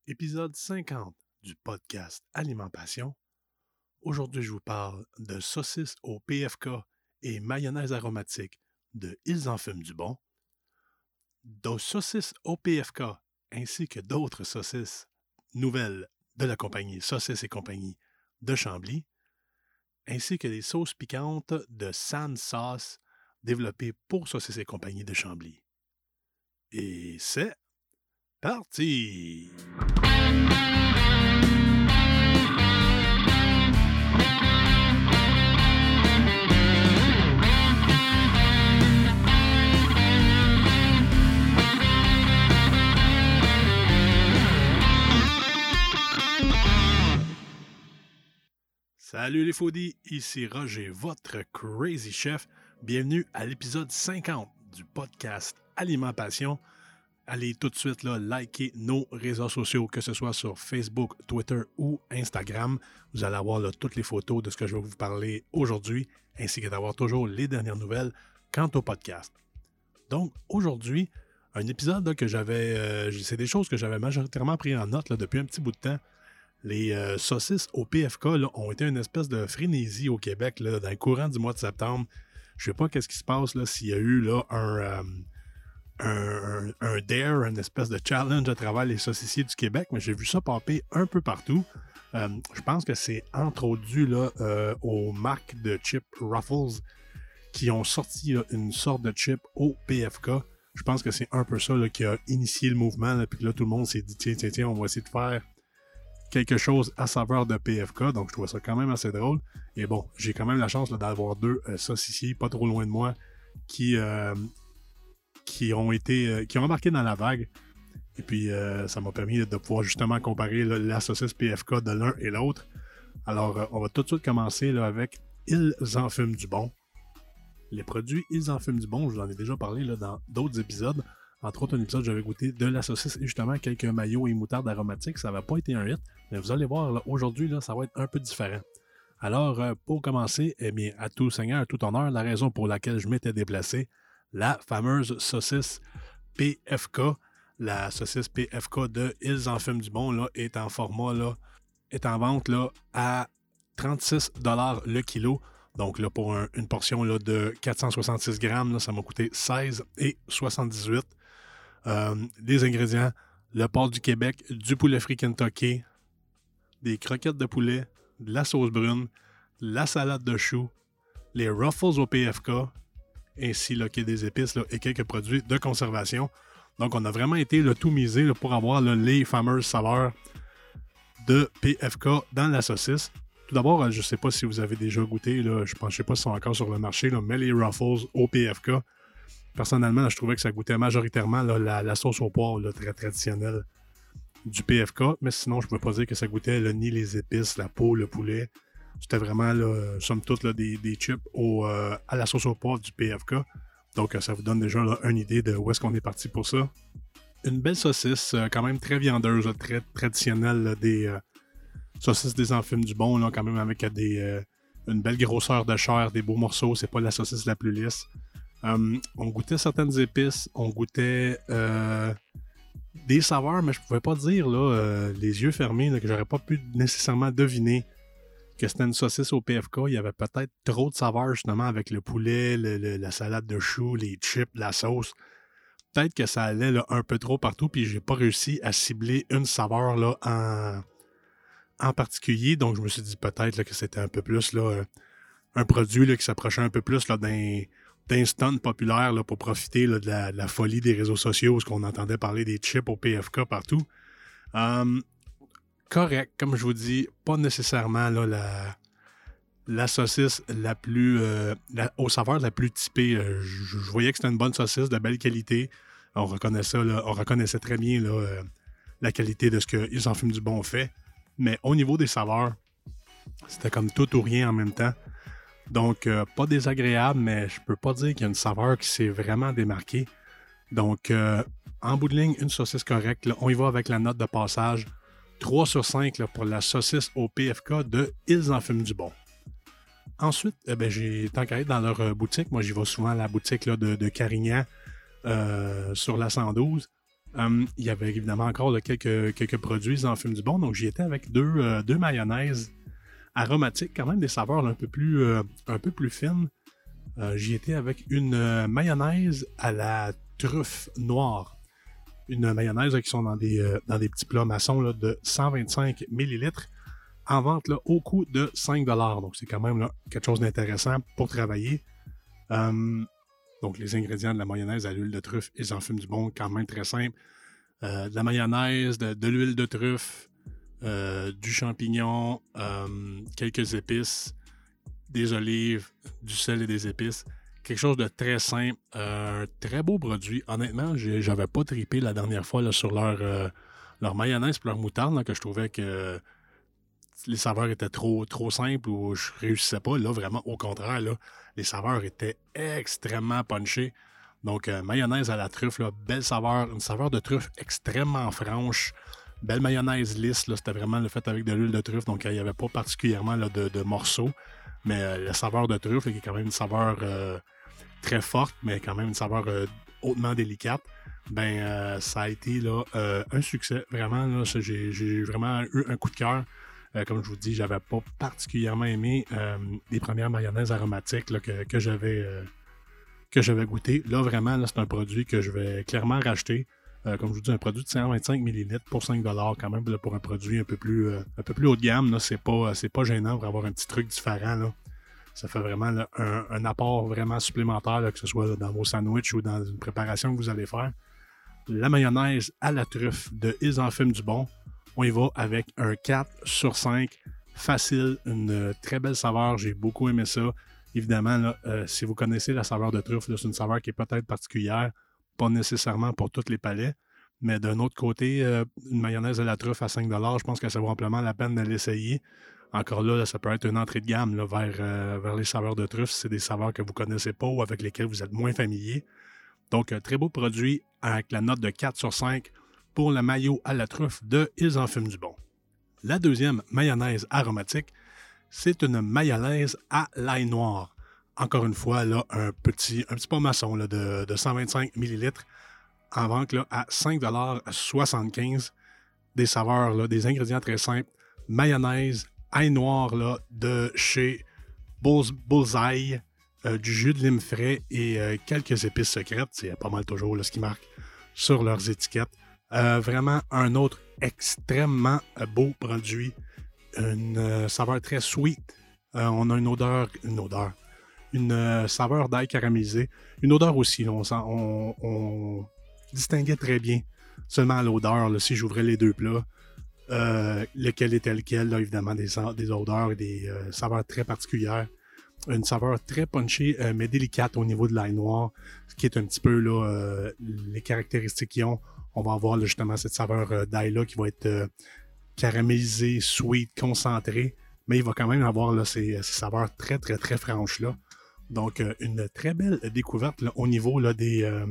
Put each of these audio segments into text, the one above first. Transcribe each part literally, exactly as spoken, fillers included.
épisode cinquante du podcast Alimentation. Aujourd'hui, je vous parle de saucisses au P F K et mayonnaise aromatique de Ils en fument du bon, de saucisses au P F K ainsi que d'autres saucisses nouvelles de la compagnie Saucisses et compagnie de Chambly, ainsi que des sauces piquantes de San Sauce développées pour Saucisses et compagnie de Chambly. Et c'est parti! Salut les foodies, ici Roger, votre Crazy Chef. Bienvenue à l'épisode cinquante du podcast Alimentation. Allez tout de suite là, liker nos réseaux sociaux, que ce soit sur Facebook, Twitter ou Instagram. Vous allez avoir là, toutes les photos de ce que je vais vous parler aujourd'hui, ainsi que d'avoir toujours les dernières nouvelles quant au podcast. Donc aujourd'hui, un épisode là, que j'avais, euh, c'est des choses que j'avais majoritairement pris en note là, depuis un petit bout de temps. Les euh, saucisses au P F K là, ont été une espèce de frénésie au Québec là, dans le courant du mois de septembre. Je ne sais pas qu'est-ce qui se passe là, s'il y a eu là, un, euh, un, un, un dare, une espèce de challenge à travers les saucissiers du Québec, mais j'ai vu ça popper un peu partout. Euh, je pense que c'est entre autres dû là, euh, aux marques de chips Ruffles qui ont sorti là, une sorte de chip au P F K. Je pense que c'est un peu ça là, qui a initié le mouvement, là, puis que là tout le monde s'est dit tiens, tiens, tiens, on va essayer de faire quelque chose à saveur de P F K, donc je trouve ça quand même assez drôle. Et bon, j'ai quand même la chance là, d'avoir deux euh, saucissiers pas trop loin de moi qui, euh, qui ont été euh, qui ont embarqué dans la vague. Et puis euh, ça m'a permis de pouvoir justement comparer là, la saucisse P F K de l'un et l'autre. Alors euh, on va tout de suite commencer là, avec Ils en fument du bon. Les produits Ils en fument du bon, je vous en ai déjà parlé là, dans d'autres épisodes. Entre autres, un épisode, j'avais goûté de la saucisse et justement quelques maillots et moutardes aromatiques. Ça n'avait pas été un hit, mais vous allez voir, là, aujourd'hui, là, ça va être un peu différent. Alors, euh, pour commencer, eh bien, à tout seigneur, à tout honneur, la raison pour laquelle je m'étais déplacé, la fameuse saucisse P F K, la saucisse P F K de Ils en fument du bon, là, est en format, là, est en vente là, à trente-six dollars le kilo. Donc, là, pour un, une portion là, de quatre cent soixante-six grammes, là, ça m'a coûté seize et soixante-dix-huit. Euh, des ingrédients, le porc du Québec, du poulet frit Kentucky, des croquettes de poulet, de la sauce brune, la salade de choux, les Ruffles au P F K, ainsi là, que des épices là, et quelques produits de conservation. Donc, on a vraiment été là, tout misé là, pour avoir là, les fameuses saveurs de P F K dans la saucisse. Tout d'abord, je ne sais pas si vous avez déjà goûté, là, je ne sais pas si sont encore sur le marché, là, mais les Ruffles au P F K, personnellement, là, je trouvais que ça goûtait majoritairement là, la, la sauce au poivre là, très traditionnelle du P F K, mais sinon, je ne peux pas dire que ça goûtait là, ni les épices, la peau, le poulet. C'était vraiment, là, somme toute, là, des, des chips au, euh, à la sauce au poivre du P F K. Donc, ça vous donne déjà là, une idée de où est-ce qu'on est parti pour ça. Une belle saucisse, euh, quand même très viandeuse, là, très traditionnelle, là, des euh, saucisses des enfumes du bon, là, quand même avec des, euh, une belle grosseur de chair, des beaux morceaux. C'est pas la saucisse la plus lisse. Um, on goûtait certaines épices, on goûtait euh, des saveurs, mais je pouvais pas dire là, euh, les yeux fermés là, que j'aurais pas pu nécessairement deviner que c'était une saucisse au P F K. Il y avait peut-être trop de saveurs justement avec le poulet, le, le, la salade de choux, les chips, la sauce. Peut-être que ça allait là, un peu trop partout, puis j'ai pas réussi à cibler une saveur là, en, en particulier. Donc je me suis dit peut-être là, que c'était un peu plus là, un produit là, qui s'approchait un peu plus là, d'un d'un stunt populaire là, pour profiter là, de, la, de la folie des réseaux sociaux, où on entendait parler des chips au P F K partout. Um, correct, comme je vous dis, pas nécessairement là, la, la saucisse la plus euh, la, aux saveurs la plus typée. Euh, je, je voyais que c'était une bonne saucisse de belle qualité. On reconnaissait, là, on reconnaissait très bien là, euh, la qualité de ce qu'ils en fument du bon fait. Mais au niveau des saveurs, c'était comme tout ou rien en même temps. Donc, euh, pas désagréable, mais je peux pas dire qu'il y a une saveur qui s'est vraiment démarquée. Donc, euh, en bout de ligne, une saucisse correcte. Là, on y va avec la note de passage. trois sur cinq là, pour la saucisse au P F K de Ils en fument du bon. Ensuite, eh ben, j'ai tant qu'à être dans leur euh, boutique. Moi, j'y vais souvent à la boutique là, de, de Carignan euh, sur la cent douze. Um, il y avait évidemment encore là, quelques, quelques produits Ils en fument du bon. Donc, j'y étais avec deux, euh, deux mayonnaises aromatiques, quand même des saveurs là, un, peu plus, euh, un peu plus fines. Euh, j'y étais avec une euh, mayonnaise à la truffe noire. Une mayonnaise là, qui sont dans des, euh, dans des petits plats maçons là, de cent vingt-cinq millilitres en vente là, au coût de cinq dollars. Donc, c'est quand même là, quelque chose d'intéressant pour travailler. Um, donc, les ingrédients de la mayonnaise à l'huile de truffe, ils en fument du bon, quand même très simple. Euh, de la mayonnaise, de, de l'huile de truffe, euh, du champignon, euh, quelques épices, des olives, du sel et des épices. Quelque chose de très simple, euh, un très beau produit. Honnêtement, j'ai, j'avais pas trippé la dernière fois là, sur leur, euh, leur mayonnaise et leur moutarde, là, que je trouvais que les saveurs étaient trop, trop simples ou je réussissais pas. Là, vraiment, au contraire, là, les saveurs étaient extrêmement punchées. Donc, euh, mayonnaise à la truffe, là, belle saveur, une saveur de truffe extrêmement franche. Belle mayonnaise lisse, là, c'était vraiment le fait avec de l'huile de truffe, donc il n'y avait pas particulièrement là, de, de morceaux. Mais euh, la saveur de truffe, là, qui est quand même une saveur euh, très forte, mais quand même une saveur euh, hautement délicate, ben euh, ça a été là, euh, un succès. Vraiment, là, ça, j'ai, j'ai vraiment eu un coup de cœur. Euh, comme je vous dis, j'avais pas particulièrement aimé euh, les premières mayonnaises aromatiques là, que, que j'avais euh, que j'avais goûté. Là, vraiment, là, c'est un produit que je vais clairement racheter. Euh, comme je vous dis, un produit de cent vingt-cinq millilitres pour cinq dollars quand même, là, pour un produit un peu plus, euh, un peu plus haut de gamme. Là, c'est pas, c'est pas gênant pour avoir un petit truc différent. Là. Ça fait vraiment là, un, un apport vraiment supplémentaire, là, que ce soit là, dans vos sandwichs ou dans une préparation que vous allez faire. La mayonnaise à la truffe de Ils en fument du bon. On y va avec un quatre sur cinq. Facile, une euh, très belle saveur. J'ai beaucoup aimé ça. Évidemment, là, euh, si vous connaissez la saveur de truffe, là, c'est une saveur qui est peut-être particulière, pas nécessairement pour tous les palais, mais d'un autre côté, euh, une mayonnaise à la truffe à cinq dollars, je pense que ça vaut amplement la peine de l'essayer. Encore là, là ça peut être une entrée de gamme là, vers, euh, vers les saveurs de truffe. C'est des saveurs que vous ne connaissez pas ou avec lesquelles vous êtes moins familier. Donc, un très beau produit avec la note de quatre sur cinq pour le mayo à la truffe de Ils en fument du bon. La deuxième mayonnaise aromatique, c'est une mayonnaise à l'ail noir. Encore une fois, là, un petit, un petit pot maçon là, de, de cent vingt-cinq millilitres en vente là, à cinq dollars soixante-quinze. Des saveurs, là, des ingrédients très simples. Mayonnaise, ail noir là, de chez Bulls, Bullseye, euh, du jus de lime frais et euh, quelques épices secrètes. C'est pas mal toujours là, ce qui marque sur leurs étiquettes. Euh, vraiment un autre extrêmement beau produit. Une euh, saveur très sweet. Euh, on a une odeur, une odeur, une euh, saveur d'ail caramélisé. Une odeur aussi, là, on, sent, on, on distinguait très bien seulement l'odeur, là, si j'ouvrais les deux plats, euh, lequel était lequel, là, évidemment, des, des odeurs et des euh, saveurs très particulières. Une saveur très punchée, euh, mais délicate au niveau de l'ail noir, ce qui est un petit peu là, euh, les caractéristiques qu'ils ont. On va avoir là, justement cette saveur euh, d'ail-là qui va être euh, caramélisée, sweet, concentrée, mais il va quand même avoir là, ces, ces saveurs très, très, très franches-là. Donc, euh, une très belle découverte là, au niveau là, des, euh,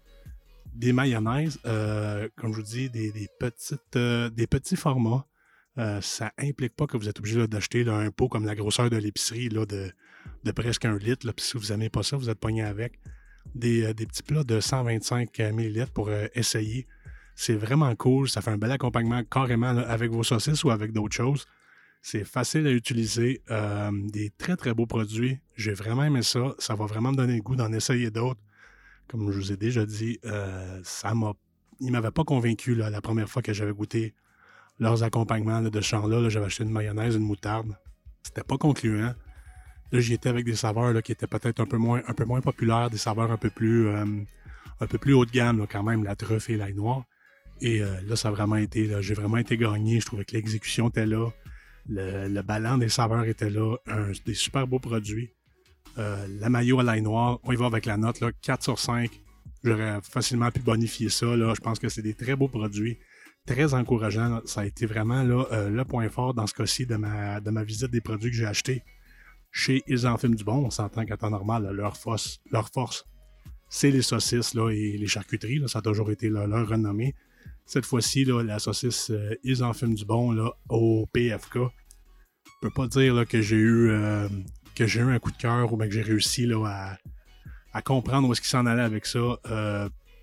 des mayonnaises. Euh, comme je vous dis, des, des, petites, euh, des petits formats. Euh, ça implique pas que vous êtes obligé là, d'acheter là, un pot comme la grosseur de l'épicerie là, de, de presque un litre. Là. Puis si vous n'aimez pas ça, vous êtes pogné avec. Des, euh, des petits plats de cent vingt-cinq millilitres pour euh, essayer. C'est vraiment cool. Ça fait un bel accompagnement carrément là, avec vos saucisses ou avec d'autres choses. C'est facile à utiliser. Euh, des très, très beaux produits. J'ai vraiment aimé ça. Ça va vraiment me donner le goût d'en essayer d'autres. Comme je vous ai déjà dit, euh, ça m'a... il ne m'avait pas convaincu là, la première fois que j'avais goûté leurs accompagnements là, de ce genre-là. Là, j'avais acheté une mayonnaise, une moutarde. C'était pas concluant. Là, j'y étais avec des saveurs là, qui étaient peut-être un peu moins, un peu moins populaires, des saveurs un peu plus, euh, un peu plus haut de gamme, là, quand même, la truffe et l'ail noir. Et euh, là, ça a vraiment été, là, j'ai vraiment été gagné. Je trouvais que l'exécution était là, le, le ballon des saveurs était là, un, des super beaux produits. Euh, la mayo à l'ail noir, on y va avec la note, là, quatre sur cinq. J'aurais facilement pu bonifier ça. Là. Je pense que c'est des très beaux produits, très encourageants. Là. Ça a été vraiment là, euh, le point fort dans ce cas-ci de ma, de ma visite des produits que j'ai achetés. Chez Ils en fument du bon, on s'entend qu'à temps normal, là, leur force, leur force, c'est les saucisses là, et les charcuteries. Là, ça a toujours été là, leur renommée. Cette fois-ci, là, la saucisse euh, Ils en fument du bon là, au P F K. Je peux pas dire là, que j'ai eu euh, que j'ai eu un coup de cœur ou bien que j'ai réussi là, à, à comprendre où est-ce qu'ils s'en allaient avec ça. Euh,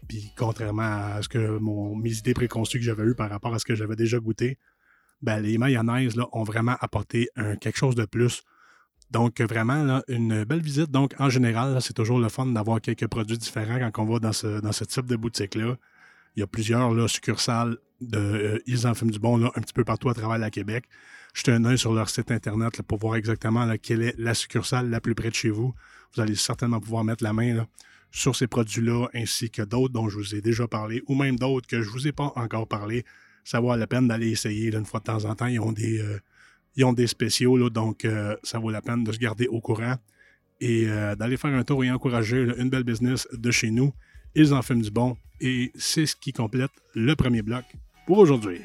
puis contrairement à ce que mon, mes idées préconçues que j'avais eues par rapport à ce que j'avais déjà goûté, ben, les mayonnaises là, ont vraiment apporté un, quelque chose de plus. Donc, vraiment, là, une belle visite. Donc, en général, là, c'est toujours le fun d'avoir quelques produits différents quand on va dans ce, dans ce type de boutique-là. Il y a plusieurs là, succursales de euh, Ils en fument du bon là, un petit peu partout à travers la Québec. Jetez un œil sur leur site Internet là, pour voir exactement là, quelle est la succursale la plus près de chez vous. Vous allez certainement pouvoir mettre la main là, sur ces produits-là, ainsi que d'autres dont je vous ai déjà parlé, ou même d'autres que je ne vous ai pas encore parlé. Ça vaut la peine d'aller essayer là, une fois de temps en temps. Ils ont des, euh, ils ont des spéciaux, là, donc euh, ça vaut la peine de se garder au courant et euh, d'aller faire un tour et encourager là, une belle business de chez nous. Ils en fument du bon et c'est ce qui complète le premier bloc pour aujourd'hui.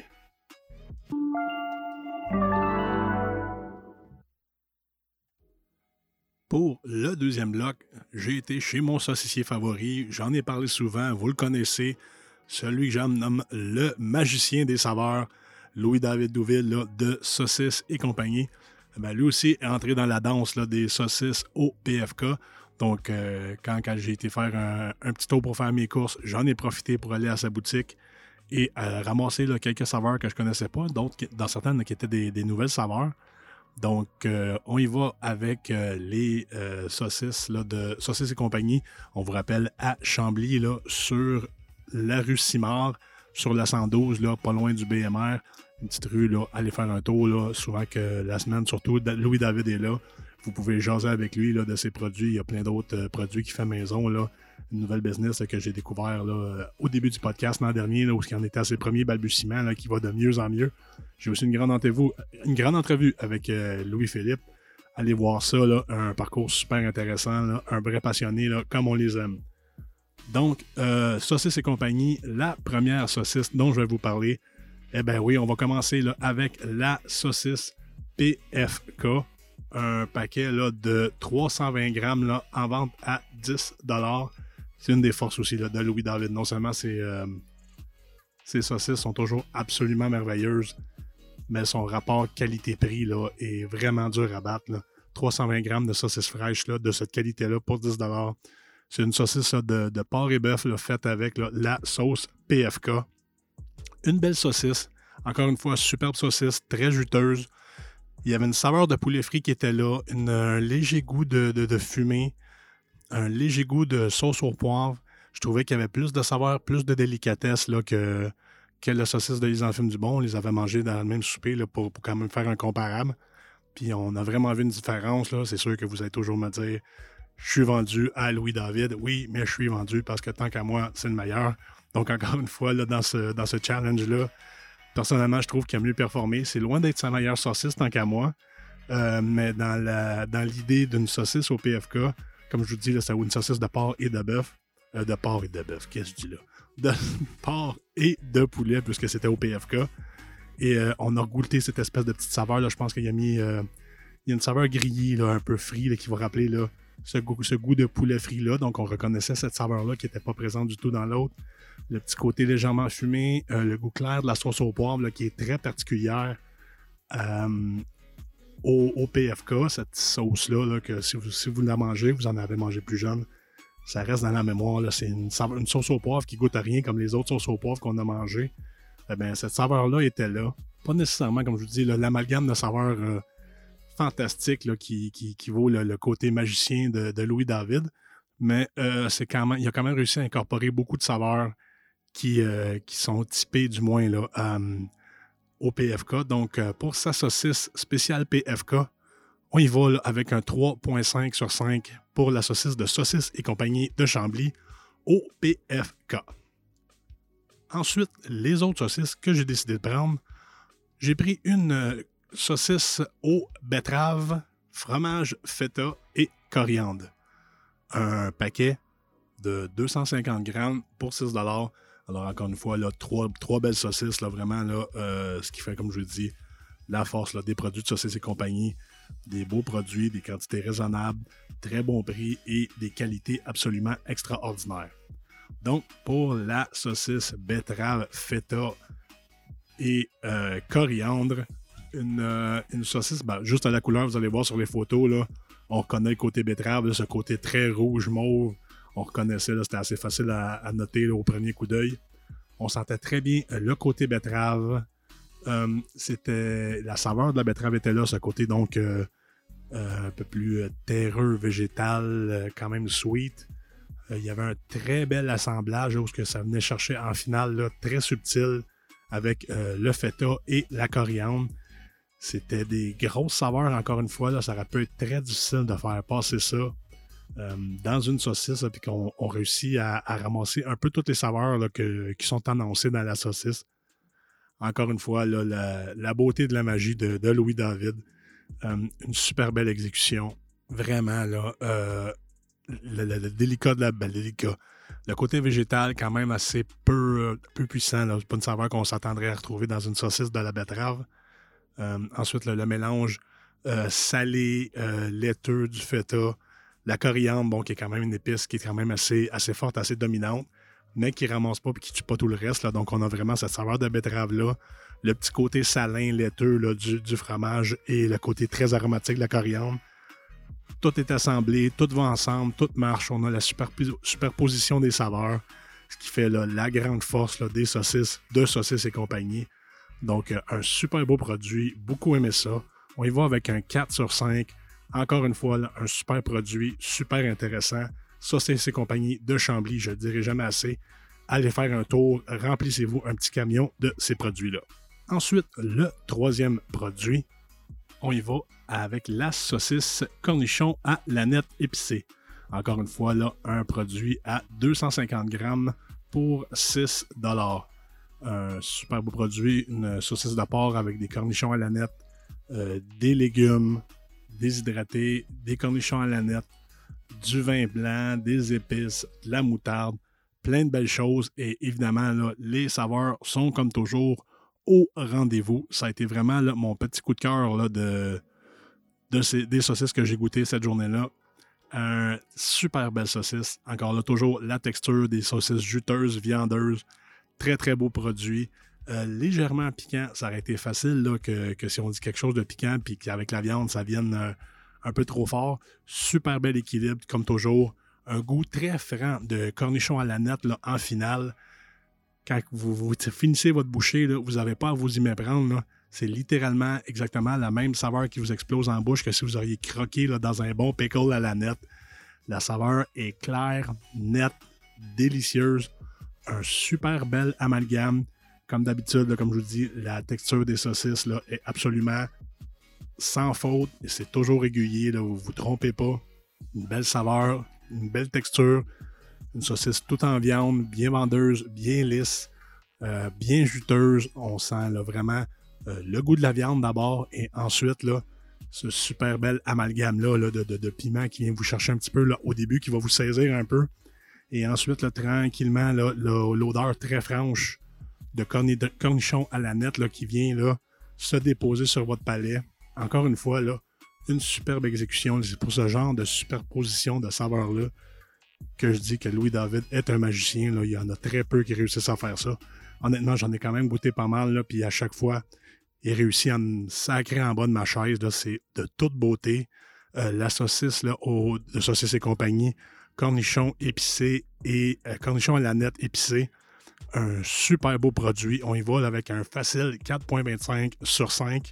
Pour le deuxième bloc, j'ai été chez mon saucissier favori. J'en ai parlé souvent, vous le connaissez. Celui que j'aime nomme le magicien des saveurs, Louis-David Douville, là, de Saucisses et compagnie. Ben, lui aussi est entré dans la danse là, des saucisses au P F K. Donc, euh, quand, quand j'ai été faire un, un petit tour pour faire mes courses, j'en ai profité pour aller à sa boutique et euh, ramasser là, quelques saveurs que je ne connaissais pas, d'autres, dans certaines qui étaient des, des nouvelles saveurs. Donc, euh, on y va avec euh, les euh, saucisses là, de Saucisses et compagnie. On vous rappelle à Chambly, là, sur la rue Simard, sur la cent douze, là, pas loin du B M R. Une petite rue, là, allez faire un tour, là, souvent que la semaine, surtout, Louis-David est là. Vous pouvez jaser avec lui là, de ses produits. Il y a plein d'autres euh, produits qu'il fait maison, là. Une nouvelle business là, que j'ai découvert là, euh, au début du podcast l'an dernier, là, où il en était à ses premiers balbutiements, là, qui va de mieux en mieux. J'ai aussi une grande entrevue, une grande entrevue avec euh, Louis-Philippe. Allez voir ça, là, un parcours super intéressant, là, un vrai passionné, là, comme on les aime. Donc, euh, Saucisses et compagnie, la première saucisse dont je vais vous parler, eh bien oui, on va commencer là, avec la saucisse P F K. Un paquet là, de trois cent vingt grammes là, en vente à dix dollars. C'est une des forces aussi là, de Louis-David. Non seulement ces, euh, ces saucisses sont toujours absolument merveilleuses, mais son rapport qualité-prix là, est vraiment dur à battre. Là. trois cent vingt grammes de saucisses fraîches là, de cette qualité-là pour dix dollars. C'est une saucisse là, de, de porc et bœuf là, faite avec là, la sauce P F K. Une belle saucisse. Encore une fois, superbe saucisse, très juteuse. Il y avait une saveur de poulet frit qui était là, une, un léger goût de, de, de fumée, un léger goût de sauce au poivre. Je trouvais qu'il y avait plus de saveur, plus de délicatesse là, que, que la saucisse de Ils en fument du bon. On les avait mangés dans le même souper là, pour, pour quand même faire un comparable. Puis on a vraiment vu une différence. Là. C'est sûr que vous allez toujours me dire « Je suis vendu à Louis-David. » Oui, mais je suis vendu parce que tant qu'à moi, c'est le meilleur. Donc encore une fois, là, dans ce, dans ce challenge-là, personnellement, je trouve qu'il a mieux performé. C'est loin d'être sa meilleure saucisse tant qu'à moi. Euh, mais dans, la, dans l'idée d'une saucisse au P F K, comme je vous dis, là, c'est une saucisse de porc et de bœuf. Euh, de porc et de bœuf, qu'est-ce que je dis là? De porc et de poulet, puisque c'était au P F K. Et euh, on a goûté cette espèce de petite saveur. Là, je pense qu'il y a mis euh, il y a une saveur grillée, là, un peu frit, là, qui va rappeler là, ce, goût, ce goût de poulet frit-là. Donc, on reconnaissait cette saveur-là qui n'était pas présente du tout dans l'autre. Le petit côté légèrement fumé, euh, le goût clair de la sauce au poivre là, qui est très particulière euh, au, au P F K, cette sauce-là, là, que si vous, si vous la mangez, vous en avez mangé plus jeune, ça reste dans la mémoire. Là. C'est une, une sauce au poivre qui goûte à rien comme les autres sauces au poivre qu'on a mangées. Eh bien, cette saveur-là était là. Pas nécessairement, comme je vous dis, là, l'amalgame de saveurs euh, fantastiques là, qui, qui, qui vaut le, le côté magicien de, de Louis-David, mais euh, c'est quand même, il a quand même réussi à incorporer beaucoup de saveurs Qui, euh, qui sont typés du moins là, euh, au P F K. Donc, euh, pour sa saucisse spéciale P F K, on y va là, avec un trois virgule cinq sur cinq pour la saucisse de Saucisses et compagnie de Chambly au P F K. Ensuite, les autres saucisses que j'ai décidé de prendre, j'ai pris une euh, saucisse aux betteraves, fromage, feta et coriandre. Un paquet de deux cent cinquante grammes pour six dollars. Alors, encore une fois, là, trois, trois belles saucisses, là, vraiment, là, euh, ce qui fait, comme je vous dis, la force là, des produits de Saucisses et compagnie, des beaux produits, des quantités raisonnables, très bon prix et des qualités absolument extraordinaires. Donc, pour la saucisse betterave, feta et euh, coriandre, une, euh, une saucisse, ben, juste à la couleur, vous allez voir sur les photos, là, on reconnaît le côté betterave, là, ce côté très rouge, mauve. on reconnaissait, là, c'était assez facile à, à noter là, au premier coup d'œil. On sentait très bien euh, le côté betterave. Euh, c'était la saveur de la betterave était là, ce côté donc euh, euh, un peu plus euh, terreux, végétal, euh, quand même sweet. Euh, il y avait un très bel assemblage où ce que ça venait chercher en finale, là, très subtil, avec euh, le feta et la coriandre. C'était des grosses saveurs, encore une fois. Là, ça aurait pu être très difficile de faire passer ça euh, dans une saucisse, puis qu'on on réussit à, à ramasser un peu toutes les saveurs là, que, qui sont annoncées dans la saucisse. Encore une fois, là, la, la beauté de la magie de, de Louis David. Euh, une super belle exécution. Vraiment, là. Euh, le, le, le délicat de la... Ben, le délicat. Le côté végétal, quand même, assez peu, peu puissant. Là. C'est pas une saveur qu'on s'attendrait à retrouver dans une saucisse de la betterave. Euh, ensuite, le, le mélange euh, salé, euh, laiteux du feta. La coriandre, bon, qui est quand même une épice qui est quand même assez, assez forte, assez dominante, mais qui ramasse pas et qui tue pas tout le reste. Là. Donc, on a vraiment cette saveur de betterave-là. Le petit côté salin, laiteux là, du, du fromage et le côté très aromatique de la coriandre. Tout est assemblé, tout va ensemble, tout marche. On a la superpos- superposition des saveurs, ce qui fait là, la grande force là, des saucisses, de saucisses et compagnie. Donc, euh, un super beau produit. Beaucoup aimé ça. On y va avec un quatre sur cinq. Encore une fois, là, un super produit, super intéressant. Saucisses et compagnie de Chambly, je ne le dirai jamais assez. Allez faire un tour, remplissez-vous un petit camion de ces produits-là. Ensuite, le troisième produit, on y va avec la saucisse cornichon à l'aneth épicée. Encore une fois, là, un produit à deux cent cinquante grammes pour six dollars. Un super beau produit, une saucisse de porc avec des cornichons à l'aneth, euh, des légumes déshydratés, des cornichons à l'aneth, du vin blanc, des épices, de la moutarde, plein de belles choses. Et évidemment, là, les saveurs sont comme toujours au rendez-vous. Ça a été vraiment là, mon petit coup de cœur là, de, de ces, des saucisses que j'ai goûtées cette journée-là. Un super belle saucisse. Encore là, toujours la texture des saucisses juteuses, viandeuses. Très, très beau produit. Euh, légèrement piquant. Ça aurait été facile là, que, que si on dit quelque chose de piquant puis qu'avec la viande, ça vienne euh, un peu trop fort. Super bel équilibre, comme toujours. Un goût très franc de cornichon à l'aneth là, en finale. Quand vous, vous finissez votre bouchée, là, vous n'avez pas à vous y méprendre. Là. C'est littéralement exactement la même saveur qui vous explose en bouche que si vous auriez croqué là, dans un bon pickle à l'aneth. La saveur est claire, nette, délicieuse. Un super bel amalgame. Comme d'habitude, là, comme je vous dis, la texture des saucisses là, est absolument sans faute. Et c'est toujours régulier. Là, vous ne vous trompez pas. Une belle saveur, une belle texture. Une saucisse toute en viande, bien vendeuse, bien lisse, euh, bien juteuse. On sent là, vraiment euh, le goût de la viande d'abord et ensuite là, ce super bel amalgame-là là, de, de, de piment qui vient vous chercher un petit peu là, au début, qui va vous saisir un peu. Et ensuite, là, tranquillement, là, là, l'odeur très franche de, corni- de cornichon à l'aneth là, qui vient là, se déposer sur votre palais. Encore une fois, là, une superbe exécution. C'est pour ce genre de superposition de saveurs-là que je dis que Louis David est un magicien. Là. Il y en a très peu qui réussissent à faire ça. Honnêtement, j'en ai quand même goûté pas mal, là, puis à chaque fois, il réussit à me sacrer en bas de ma chaise. Là. C'est de toute beauté. Euh, la saucisse là, au, de saucisse et compagnie, cornichon épicé et euh, cornichon à l'aneth épicé. Un super beau produit. On y va là, avec un facile quatre virgule vingt-cinq sur cinq.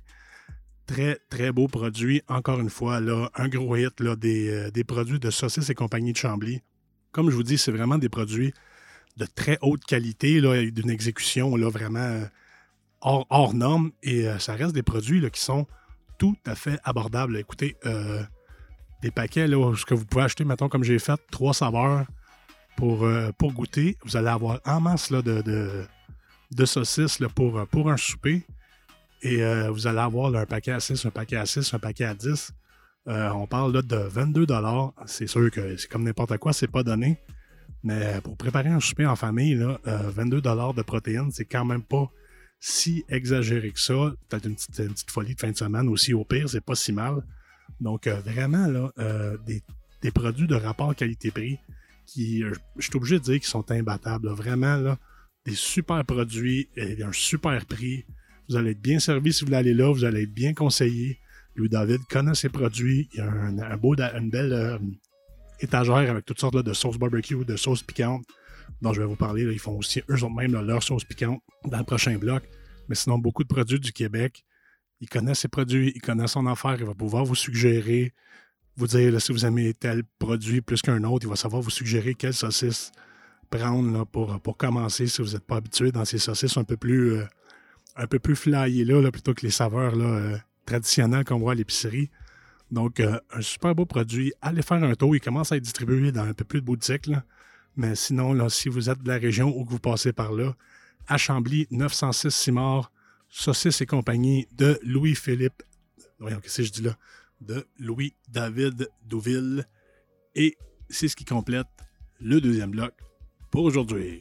Très, très beau produit. Encore une fois, là, un gros hit là, des, euh, des produits de saucisse et compagnie de Chambly. Comme je vous dis, c'est vraiment des produits de très haute qualité, là, d'une exécution là, vraiment euh, hors, hors norme. Et euh, ça reste des produits là, qui sont tout à fait abordables. Écoutez, euh, des paquets, là, ce que vous pouvez acheter, mettons, comme j'ai fait, trois saveurs pour, euh, pour goûter. Vous allez avoir en masse là, de, de, de saucisses là, pour, pour un souper. Et euh, vous allez avoir là, un paquet à six, un paquet à six, un paquet à dix. Euh, on parle là, de vingt-deux dollars. C'est sûr que c'est comme n'importe quoi, c'est pas donné. Mais pour préparer un souper en famille, là, euh, vingt-deux dollars de protéines, c'est quand même pas si exagéré que ça. Peut-être une petite, une petite folie de fin de semaine aussi, au pire, c'est pas si mal. Donc, euh, vraiment, là, euh, des, des produits de rapport qualité-prix qui, euh, je suis obligé de dire qu'ils sont imbattables. Là. Vraiment, là, des super produits et un super prix. Vous allez être bien servi si vous voulez aller là. Vous allez être bien conseillé. Louis David connaît ses produits. Il y a un, un beau, une belle, euh, étagère avec toutes sortes là, de sauces barbecue, de sauces piquantes dont je vais vous parler. Là, ils font aussi eux autres même là, leur sauce piquante dans le prochain bloc. Mais sinon, beaucoup de produits du Québec. Il connaît ses produits, il connaît son affaire, il va pouvoir vous suggérer, vous dire là, si vous aimez tel produit plus qu'un autre, il va savoir vous suggérer quelle saucisse prendre là, pour, pour commencer si vous n'êtes pas habitué dans ces saucisses un peu plus, euh, un peu plus flyées là, là, plutôt que les saveurs là, euh, traditionnelles qu'on voit à l'épicerie. Donc, euh, un super beau produit. Allez faire un tour. Il commence à être distribué dans un peu plus de boutiques. Là. Mais sinon, là, si vous êtes de la région ou que vous passez par là, à Chambly, neuf cent six Simard, Saucisses et compagnie de Louis-Philippe. Voyons, qu'est-ce que je dis là? De Louis-David Douville. Et c'est ce qui complète le deuxième bloc pour aujourd'hui.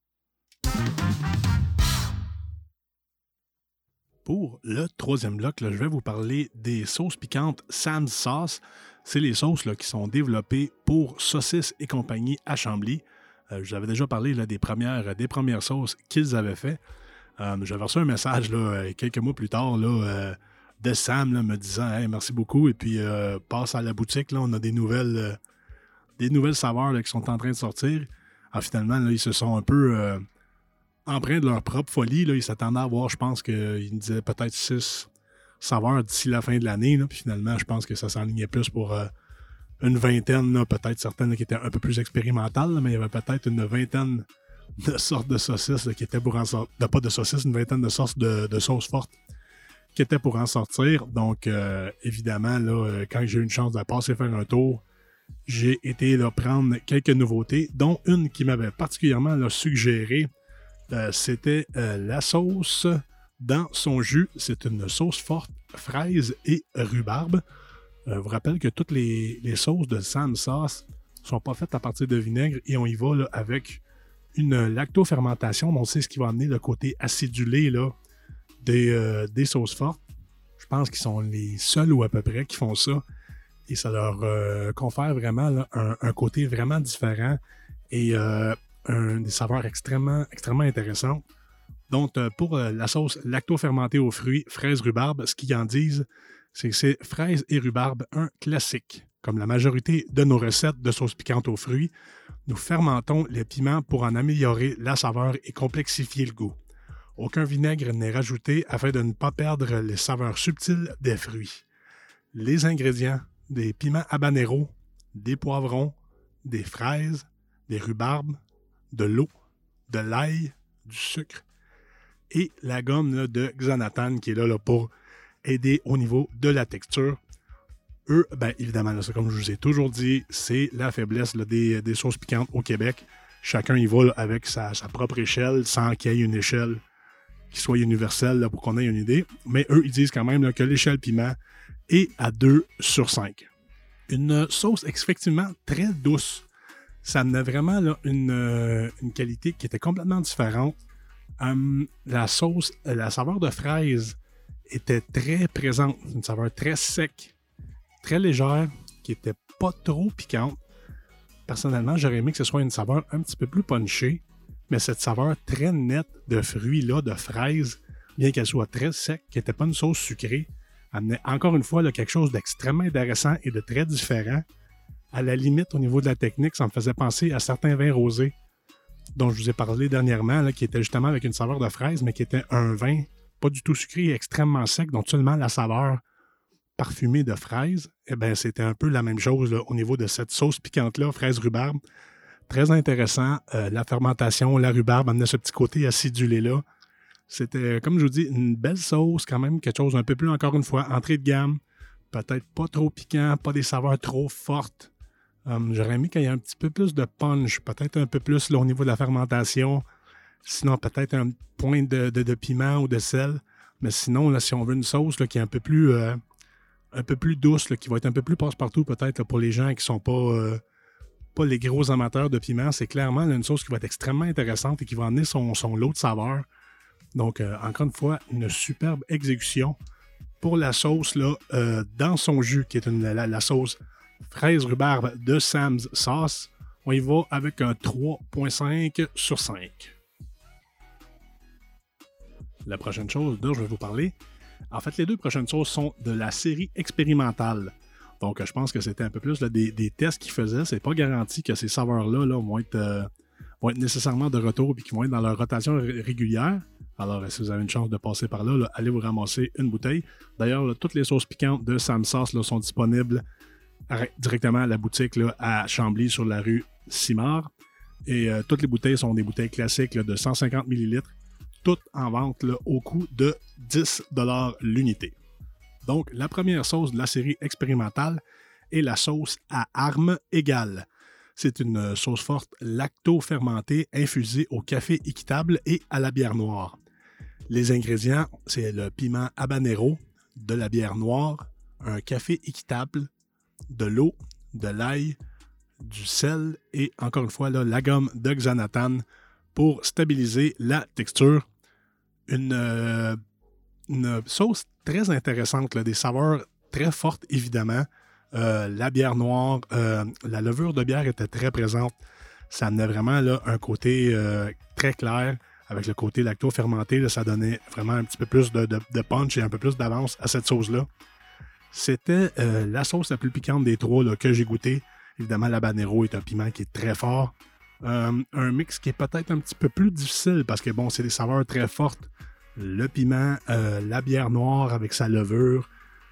Pour le troisième bloc, là, je vais vous parler des sauces piquantes Sam's Sauce. C'est les sauces là, qui sont développées pour Saucisses et compagnie à Chambly. Euh, je vous avais déjà parlé là, des, premières, des premières sauces qu'ils avaient fait. Euh, j'avais reçu un message là, quelques mois plus tard là, euh, de Sam là, me disant hey, « merci beaucoup » et puis euh, passe à la boutique, là, on a des nouvelles, euh, des nouvelles saveurs là, qui sont en train de sortir. Alors, finalement, là, ils se sont un peu... Euh, empreints de leur propre folie. Là, ils s'attendaient à avoir, je pense qu'ils me disaient peut-être six saveurs d'ici la fin de l'année. Là, puis finalement, je pense que ça s'enlignait plus pour euh, une vingtaine, là, peut-être certaines là, qui étaient un peu plus expérimentales, là, mais il y avait peut-être une vingtaine de sortes de saucisses là, qui étaient pour en sortir. Pas de saucisses, une vingtaine de sortes de, de sauces fortes qui étaient pour en sortir. Donc, euh, évidemment, là, quand j'ai eu une chance de passer faire un tour, j'ai été là, prendre quelques nouveautés, dont une qui m'avait particulièrement là, suggéré. Euh, c'était euh, la sauce dans son jus. C'est une sauce forte, fraise et rhubarbe. Euh, je vous rappelle que toutes les, les sauces de Sam's Sauce ne sont pas faites à partir de vinaigre et on y va là, avec une lactofermentation. Donc, c'est ce qui va amener le côté acidulé là, des, euh, des sauces fortes. Je pense qu'ils sont les seuls ou à peu près qui font ça. Et ça leur euh, confère vraiment là, un, un côté vraiment différent. Et euh, Un, des saveurs extrêmement, extrêmement intéressantes. Donc, euh, pour euh, la sauce lacto-fermentée aux fruits, fraises, rhubarbe, ce qu'ils en disent, c'est que c'est fraises et rhubarbe, un classique. Comme la majorité de nos recettes de sauce piquante aux fruits, nous fermentons les piments pour en améliorer la saveur et complexifier le goût. Aucun vinaigre n'est rajouté afin de ne pas perdre les saveurs subtiles des fruits. Les ingrédients, des piments habanero, des poivrons, des fraises, des rhubarbes, de l'eau, de l'ail, du sucre et la gomme là, de Xanathan qui est là, là pour aider au niveau de la texture. Eux, bien évidemment, là, ça, comme je vous ai toujours dit, c'est la faiblesse là, des, des sauces piquantes au Québec. Chacun y va là, avec sa, sa propre échelle sans qu'il y ait une échelle qui soit universelle là, pour qu'on ait une idée. Mais eux, ils disent quand même là, que l'échelle piment est à deux sur cinq. Une sauce effectivement très douce. Ça amenait vraiment là, une, euh, une qualité qui était complètement différente. Um, la sauce, la saveur de fraise était très présente. Une saveur très sec, très légère, qui n'était pas trop piquante. Personnellement, j'aurais aimé que ce soit une saveur un petit peu plus punchée, mais cette saveur très nette de fruits-là, de fraises, bien qu'elle soit très sec, qui n'était pas une sauce sucrée, amenait encore une fois là, quelque chose d'extrêmement intéressant et de très différent. À la limite, au niveau de la technique, ça me faisait penser à certains vins rosés dont je vous ai parlé dernièrement, là, qui étaient justement avec une saveur de fraise, mais qui était un vin pas du tout sucré, extrêmement sec, donc seulement la saveur parfumée de fraise. Eh bien, c'était un peu la même chose là, au niveau de cette sauce piquante-là, fraise-rhubarbe. Très intéressant. Euh, la fermentation, la rhubarbe amenait ce petit côté acidulé-là. C'était, comme je vous dis, une belle sauce, quand même, quelque chose un peu plus, encore une fois, entrée de gamme. Peut-être pas trop piquant, pas des saveurs trop fortes. Um, j'aurais aimé qu'il y ait un petit peu plus de punch, peut-être un peu plus là, au niveau de la fermentation. Sinon, peut-être un point de, de, de piment ou de sel. Mais sinon, là, si on veut une sauce là, qui est un peu plus, euh, un peu plus douce, là, qui va être un peu plus passe-partout peut-être là, pour les gens qui ne sont pas, euh, pas les gros amateurs de piment, c'est clairement là, une sauce qui va être extrêmement intéressante et qui va amener son, son lot de saveurs. Donc, euh, encore une fois, une superbe exécution pour la sauce là, euh, dans son jus, qui est une, la, la sauce fraise-rhubarbe de Sam's Sauce. On y va avec un trois virgule cinq sur cinq. La prochaine chose dont je vais vous parler, en fait, les deux prochaines sauces sont de la série expérimentale. Donc, je pense que c'était un peu plus là, des, des tests qu'ils faisaient. C'est pas garanti que ces saveurs-là là, vont, être, euh, vont être nécessairement de retour et qu'ils vont être dans leur rotation r- régulière. Alors, si vous avez une chance de passer par là, là allez vous ramasser une bouteille. D'ailleurs, là, toutes les sauces piquantes de Sam's Sauce là, sont disponibles à, directement à la boutique là, à Chambly sur la rue Simard. Et euh, toutes les bouteilles sont des bouteilles classiques là, de cent cinquante millilitres, toutes en vente là, au coût de dix dollars l'unité. Donc, la première sauce de la série expérimentale est la sauce à armes égales. C'est une sauce forte lacto-fermentée infusée au café équitable et à la bière noire. Les ingrédients, c'est le piment habanero, de la bière noire, un café équitable, de l'eau, de l'ail, du sel et, encore une fois, là, la gomme de Xanathan pour stabiliser la texture. Une, euh, une sauce très intéressante, là, des saveurs très fortes, évidemment. Euh, la bière noire, euh, la levure de bière était très présente. Ça amenait vraiment là, un côté euh, très clair. Avec le côté lacto-fermenté, là, ça donnait vraiment un petit peu plus de, de, de punch et un peu plus d'avance à cette sauce-là. C'était euh, la sauce la plus piquante des trois là, que j'ai goûté. Évidemment, l'habanero est un piment qui est très fort. Euh, un mix qui est peut-être un petit peu plus difficile parce que bon, c'est des saveurs très fortes. Le piment, euh, la bière noire avec sa levure,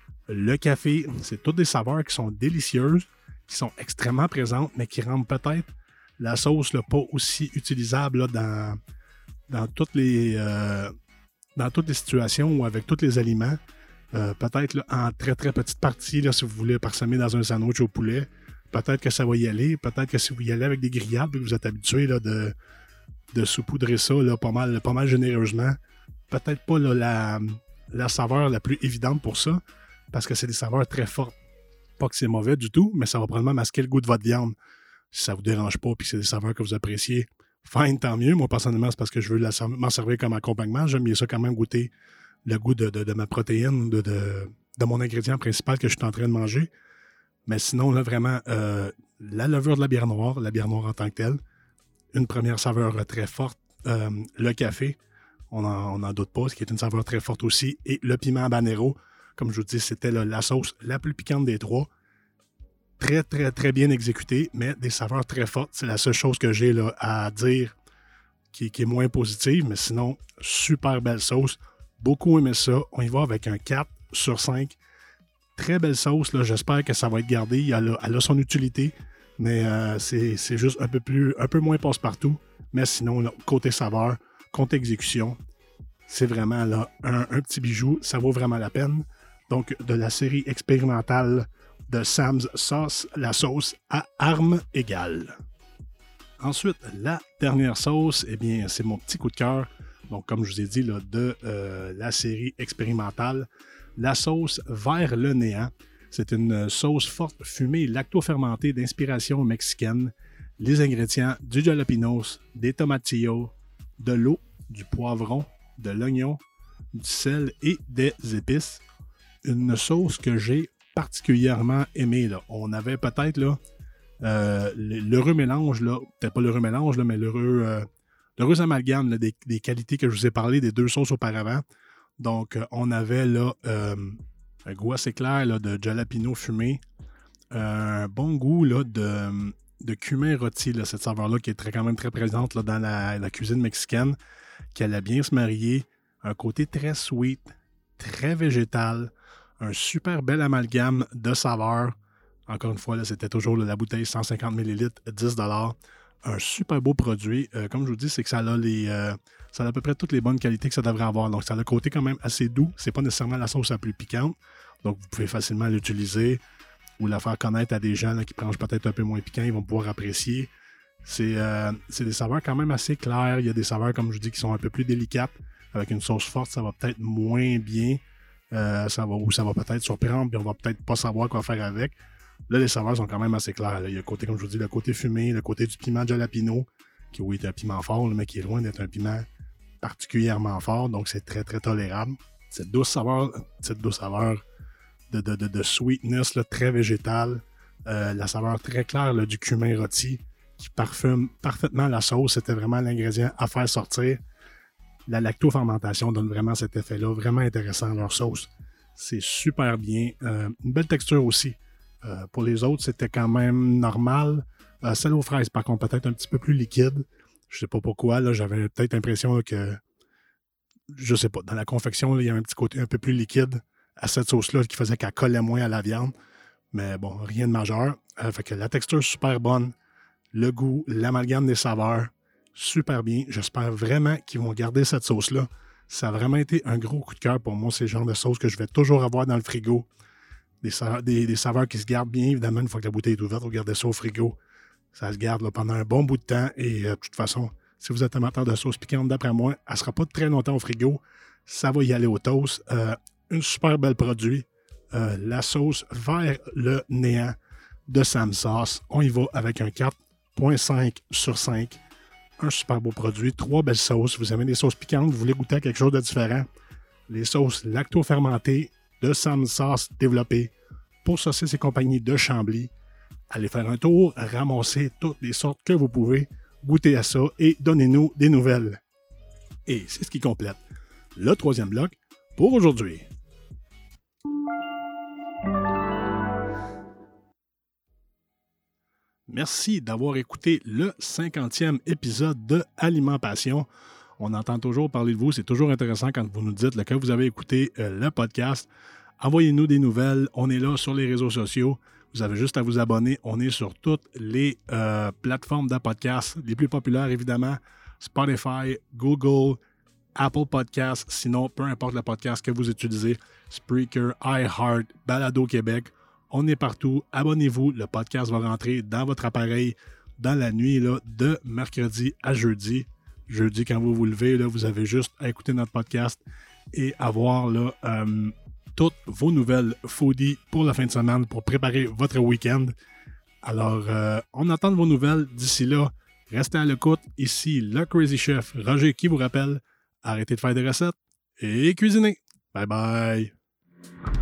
le café, c'est toutes des saveurs qui sont délicieuses, qui sont extrêmement présentes, mais qui rendent peut-être la sauce là, pas aussi utilisable là, dans, dans, toutes les, euh, dans toutes les situations ou avec tous les aliments. Euh, peut-être là, en très très petite partie, là, si vous voulez parsemer dans un sandwich au poulet, peut-être que ça va y aller. Peut-être que si vous y allez avec des grillades, que vous êtes habitué là, de, de saupoudrer ça là, pas, mal, pas mal généreusement, peut-être pas là, la, la saveur la plus évidente pour ça, parce que c'est des saveurs très fortes. Pas que c'est mauvais du tout, mais ça va probablement masquer le goût de votre viande. Si ça ne vous dérange pas et que c'est des saveurs que vous appréciez, fine, tant mieux. Moi, personnellement, c'est parce que je veux la, m'en servir comme accompagnement. J'aime bien ça quand même goûter le goût de, de, de ma protéine, de, de, de mon ingrédient principal que je suis en train de manger. Mais sinon, là, vraiment, euh, la levure de la bière noire, la bière noire en tant que telle, une première saveur très forte, euh, le café, on n'en doute pas, ce qui est une saveur très forte aussi, et le piment habanero, comme je vous dis, c'était là, la sauce la plus piquante des trois. Très, très, très bien exécutée, mais des saveurs très fortes. C'est la seule chose que j'ai là, à dire qui, qui est moins positive, mais sinon, super belle sauce. Beaucoup aimé ça. On y va avec un quatre sur cinq. Très belle sauce. Là. J'espère que ça va être gardé. Elle a, elle a son utilité, mais euh, c'est, c'est juste un peu, plus, un peu moins passe-partout. Mais sinon, là, côté saveur, côté exécution, c'est vraiment là, un, un petit bijou. Ça vaut vraiment la peine. Donc, de la série expérimentale de Sam's Sauce, la sauce à armes égales. Ensuite, la dernière sauce, eh bien, c'est mon petit coup de cœur. Donc, comme je vous ai dit, là, de euh, la série expérimentale, la sauce vers le néant. C'est une sauce forte fumée lacto-fermentée d'inspiration mexicaine. Les ingrédients, du jalapenos, des tomatillos, de l'eau, du poivron, de l'oignon, du sel et des épices. Une sauce que j'ai particulièrement aimée. Là. On avait peut-être là, euh, l'heureux mélange, là, peut-être pas l'heureux mélange, là, mais l'heureux, euh, l'heureux amalgame là, des, des qualités que je vous ai parlé des deux sauces auparavant. Donc, euh, on avait là euh, un goût assez clair là, de jalapeno fumé, un bon goût là, de, de cumin rôti, là, cette saveur-là qui est très, quand même très présente là, dans la, la cuisine mexicaine, qui allait bien se marier, un côté très sweet, très végétal, un super bel amalgame de saveurs. Encore une fois, là, c'était toujours là, la bouteille cent cinquante millilitres, dix dollars. Un super beau produit. Euh, comme je vous dis, c'est que ça a, les, euh, ça a à peu près toutes les bonnes qualités que ça devrait avoir. Donc, ça a le côté quand même assez doux. C'est pas nécessairement la sauce la plus piquante. Donc, vous pouvez facilement l'utiliser ou la faire connaître à des gens là, qui mangent peut-être un peu moins piquant. Ils vont pouvoir apprécier. C'est, euh, c'est des saveurs quand même assez claires. Il y a des saveurs, comme je vous dis, qui sont un peu plus délicates. Avec une sauce forte, ça va peut-être moins bien. Euh, ça va, ou ça va peut-être surprendre, puis on va peut-être pas savoir quoi faire avec. Là, les saveurs sont quand même assez claires. Là. Il y a le côté, comme je vous dis, le côté fumé, le côté du piment jalapeno, qui oui est un piment fort, mais qui est loin d'être un piment particulièrement fort, donc c'est très, très tolérable. Cette douce saveur, cette douce saveur de, de, de, de sweetness, là, très végétale, euh, la saveur très claire là, du cumin rôti, qui parfume parfaitement la sauce. C'était vraiment l'ingrédient à faire sortir. La lacto-fermentation donne vraiment cet effet-là, vraiment intéressant, leur sauce. C'est super bien. Euh, une belle texture aussi. Euh, pour les autres, c'était quand même normal. Euh, celle aux fraises, par contre, peut-être un petit peu plus liquide. Je sais pas pourquoi. Là, j'avais peut-être l'impression que, je sais pas, dans la confection, là, il y avait un petit côté un peu plus liquide à cette sauce-là qui faisait qu'elle collait moins à la viande. Mais bon, rien de majeur. Euh, fait que la texture super bonne. Le goût, l'amalgame des saveurs, super bien. J'espère vraiment qu'ils vont garder cette sauce-là. Ça a vraiment été un gros coup de cœur pour moi. C'est le genre de sauce que je vais toujours avoir dans le frigo. Des, sa- des, des saveurs qui se gardent bien. Évidemment, une fois que la bouteille est ouverte, vous gardez ça au frigo. Ça se garde là, pendant un bon bout de temps. Et euh, de toute façon, si vous êtes amateur de sauce piquante, d'après moi, elle ne sera pas très longtemps au frigo. Ça va y aller au toast. Euh, un super bel produit. Euh, la sauce vers le néant de Sam Sauce. On y va avec un quatre virgule cinq sur cinq. Un super beau produit. Trois belles sauces. Vous aimez des sauces piquantes, vous voulez goûter à quelque chose de différent. Les sauces lacto-fermentées de Sam Sauce développées pour saucisses et compagnie de Chambly. Allez faire un tour, ramassez toutes les sortes que vous pouvez, goûtez à ça et donnez-nous des nouvelles. Et c'est ce qui complète le troisième bloc pour aujourd'hui. Merci d'avoir écouté le cinquantième épisode de Aliment Passion. On entend toujours parler de vous. C'est toujours intéressant quand vous nous dites là, que vous avez écouté euh, le podcast. Envoyez-nous des nouvelles. On est là sur les réseaux sociaux. Vous avez juste à vous abonner. On est sur toutes les euh, plateformes de podcast. Les plus populaires, évidemment, Spotify, Google, Apple Podcasts. Sinon, peu importe le podcast que vous utilisez, Spreaker, iHeart, Balado Québec. On est partout. Abonnez-vous. Le podcast va rentrer dans votre appareil dans la nuit là, de mercredi à jeudi. Jeudi, quand vous vous levez, là, vous avez juste à écouter notre podcast et avoir là, euh, toutes vos nouvelles foodies pour la fin de semaine pour préparer votre week-end. Alors, euh, on attend de vos nouvelles. D'ici là, restez à l'écoute. Ici, le Crazy Chef Roger qui vous rappelle, arrêtez de faire des recettes et cuisinez. Bye bye!